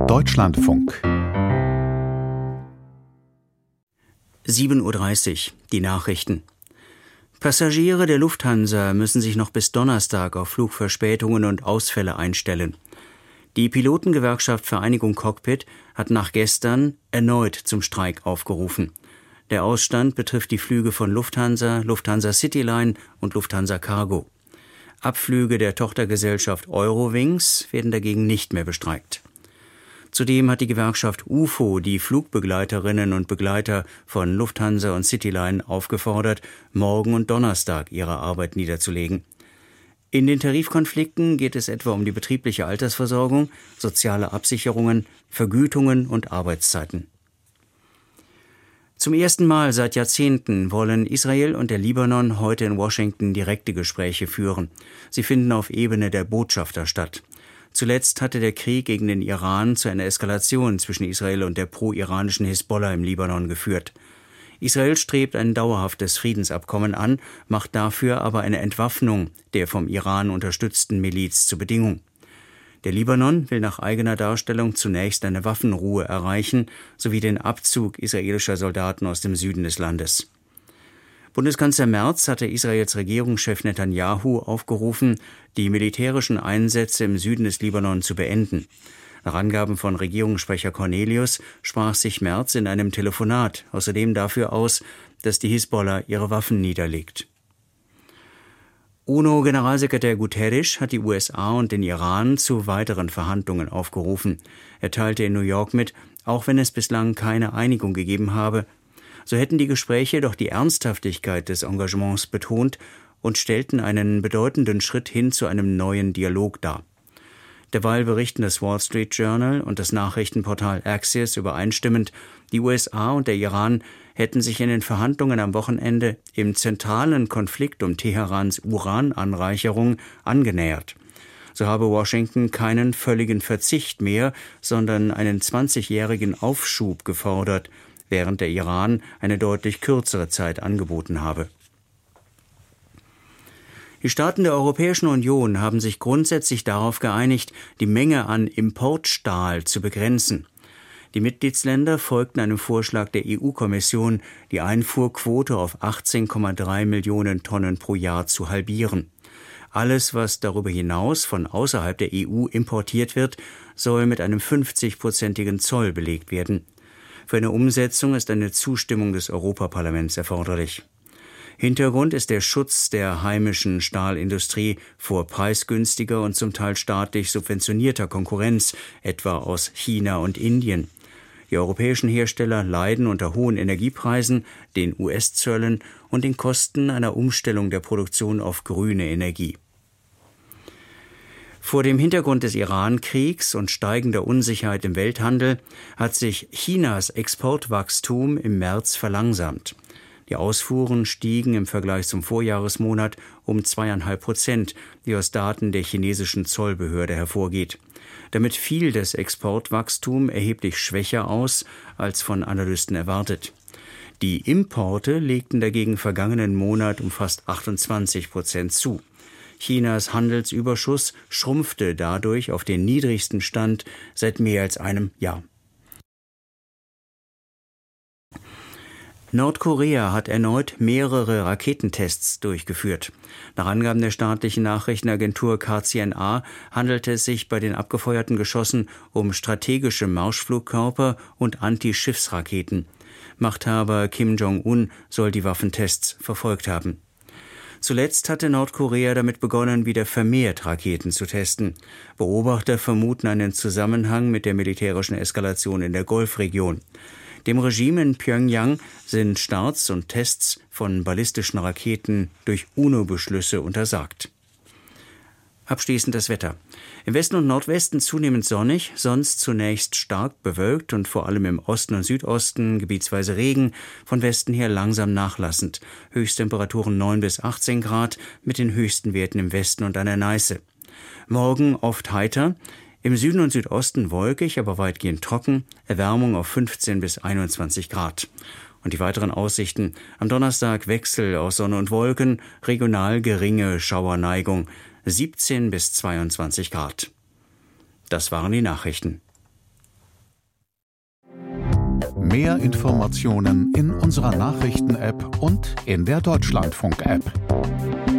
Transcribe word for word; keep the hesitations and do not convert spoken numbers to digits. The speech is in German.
Deutschlandfunk. sieben Uhr dreißig, die Nachrichten. Passagiere der Lufthansa müssen sich noch bis Donnerstag auf Flugverspätungen und Ausfälle einstellen. Die Pilotengewerkschaft Vereinigung Cockpit hat nach gestern erneut zum Streik aufgerufen. Der Ausstand betrifft die Flüge von Lufthansa, Lufthansa Cityline und Lufthansa Cargo. Abflüge der Tochtergesellschaft Eurowings werden dagegen nicht mehr bestreikt. Zudem hat die Gewerkschaft U F O die Flugbegleiterinnen und Begleiter von Lufthansa und Cityline aufgefordert, morgen und Donnerstag ihre Arbeit niederzulegen. In den Tarifkonflikten geht es etwa um die betriebliche Altersversorgung, soziale Absicherungen, Vergütungen und Arbeitszeiten. Zum ersten Mal seit Jahrzehnten wollen Israel und der Libanon heute in Washington direkte Gespräche führen. Sie finden auf Ebene der Botschafter statt. Zuletzt hatte der Krieg gegen den Iran zu einer Eskalation zwischen Israel und der pro-iranischen Hisbollah im Libanon geführt. Israel strebt ein dauerhaftes Friedensabkommen an, macht dafür aber eine Entwaffnung der vom Iran unterstützten Miliz zur Bedingung. Der Libanon will nach eigener Darstellung zunächst eine Waffenruhe erreichen, sowie den Abzug israelischer Soldaten aus dem Süden des Landes. Bundeskanzler Merz hatte Israels Regierungschef Netanyahu aufgerufen, die militärischen Einsätze im Süden des Libanon zu beenden. Nach Angaben von Regierungssprecher Cornelius sprach sich Merz in einem Telefonat außerdem dafür aus, dass die Hisbollah ihre Waffen niederlegt. UNO-Generalsekretär Guterres hat die U S A und den Iran zu weiteren Verhandlungen aufgerufen. Er teilte in New York mit, auch wenn es bislang keine Einigung gegeben habe, so hätten die Gespräche doch die Ernsthaftigkeit des Engagements betont und stellten einen bedeutenden Schritt hin zu einem neuen Dialog dar. Derweil berichten das Wall Street Journal und das Nachrichtenportal Axios übereinstimmend, die U S A und der Iran hätten sich in den Verhandlungen am Wochenende im zentralen Konflikt um Teherans Urananreicherung angenähert. So habe Washington keinen völligen Verzicht mehr, sondern einen zwanzigjährigen Aufschub gefordert, während der Iran eine deutlich kürzere Zeit angeboten habe. Die Staaten der Europäischen Union haben sich grundsätzlich darauf geeinigt, die Menge an Importstahl zu begrenzen. Die Mitgliedsländer folgten einem Vorschlag der E U-Kommission, die Einfuhrquote auf achtzehn Komma drei Millionen Tonnen pro Jahr zu halbieren. Alles, was darüber hinaus von außerhalb der E U importiert wird, soll mit einem fünfzigprozentigen Zoll belegt werden. Für eine Umsetzung ist eine Zustimmung des Europaparlaments erforderlich. Hintergrund ist der Schutz der heimischen Stahlindustrie vor preisgünstiger und zum Teil staatlich subventionierter Konkurrenz, etwa aus China und Indien. Die europäischen Hersteller leiden unter hohen Energiepreisen, den U S-Zöllen und den Kosten einer Umstellung der Produktion auf grüne Energie. Vor dem Hintergrund des Iran-Kriegs und steigender Unsicherheit im Welthandel hat sich Chinas Exportwachstum im März verlangsamt. Die Ausfuhren stiegen im Vergleich zum Vorjahresmonat um zweieinhalb Prozent, wie aus Daten der chinesischen Zollbehörde hervorgeht. Damit fiel das Exportwachstum erheblich schwächer aus, als von Analysten erwartet. Die Importe legten dagegen vergangenen Monat um fast achtundzwanzig Prozent zu. Chinas Handelsüberschuss schrumpfte dadurch auf den niedrigsten Stand seit mehr als einem Jahr. Nordkorea hat erneut mehrere Raketentests durchgeführt. Nach Angaben der staatlichen Nachrichtenagentur K C N A handelte es sich bei den abgefeuerten Geschossen um strategische Marschflugkörper und Anti-Schiffsraketen. Machthaber Kim Jong-un soll die Waffentests verfolgt haben. Zuletzt hatte Nordkorea damit begonnen, wieder vermehrt Raketen zu testen. Beobachter vermuten einen Zusammenhang mit der militärischen Eskalation in der Golfregion. Dem Regime in Pjöngjang sind Starts und Tests von ballistischen Raketen durch UNO-Beschlüsse untersagt. Abschließend das Wetter. Im Westen und Nordwesten zunehmend sonnig, sonst zunächst stark bewölkt und vor allem im Osten und Südosten gebietsweise Regen, von Westen her langsam nachlassend. Höchsttemperaturen neun bis achtzehn Grad mit den höchsten Werten im Westen und an der Neiße. Morgen oft heiter, im Süden und Südosten wolkig, aber weitgehend trocken, Erwärmung auf fünfzehn bis einundzwanzig Grad. Und die weiteren Aussichten: am Donnerstag Wechsel aus Sonne und Wolken, regional geringe Mehr Informationen in unserer Nachrichten-App und in der Deutschlandfunk-App.